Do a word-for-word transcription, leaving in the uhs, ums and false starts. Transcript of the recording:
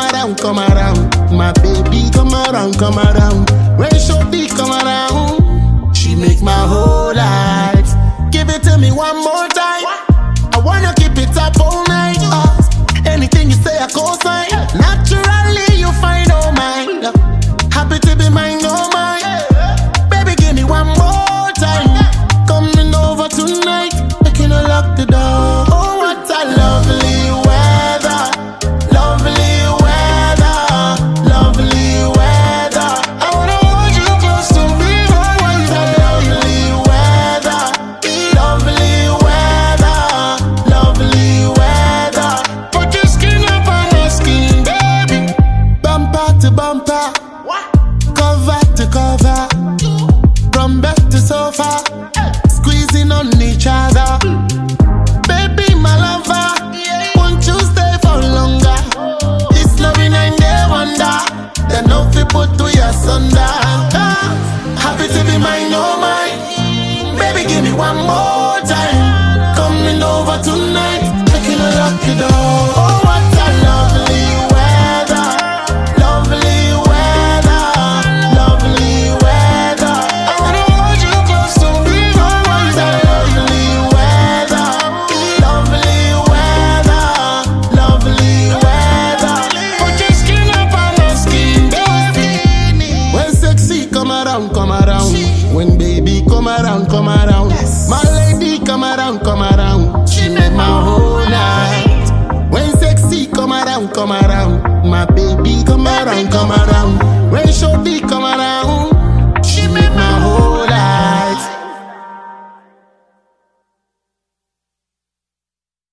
around, come around. My baby, come around, come around. When Shorty come around, she make my whole life. Give it to me one more time. I wanna keep it up all night. Uh, anything you say, I co-sign. Naturally, you find all mine. Happy to be mine, oh mine. Baby, give me one more time. Coming over tonight, making her lock the door. Oh, what a lovely weather, lovely weather, lovely weather. I wanna hold you close to me. Oh, what a lovely weather, lovely weather, lovely weather. Put your skin up on my skin, baby. Bumper to bumper, cover to cover, from bed to sofa, squeezing on each other. Baby, my lover, won't you stay for longer? It's loving and they wonder, they know fi put to your sunder. Ah, happy to be mine, oh mine. Baby, give me one more time. Coming over tonight, making her lock the door. Oh, what a lovely weather, lovely weather, lovely weather. I wanna hold you close to me. Oh, what a lovely weather, lovely weather, lovely weather. Put your skin up on my skin, baby. When sexy come around, come around. When baby come around, come around. My lady come around, come around. She make my whole night. When sexy come around, come around. My baby come around, come around. When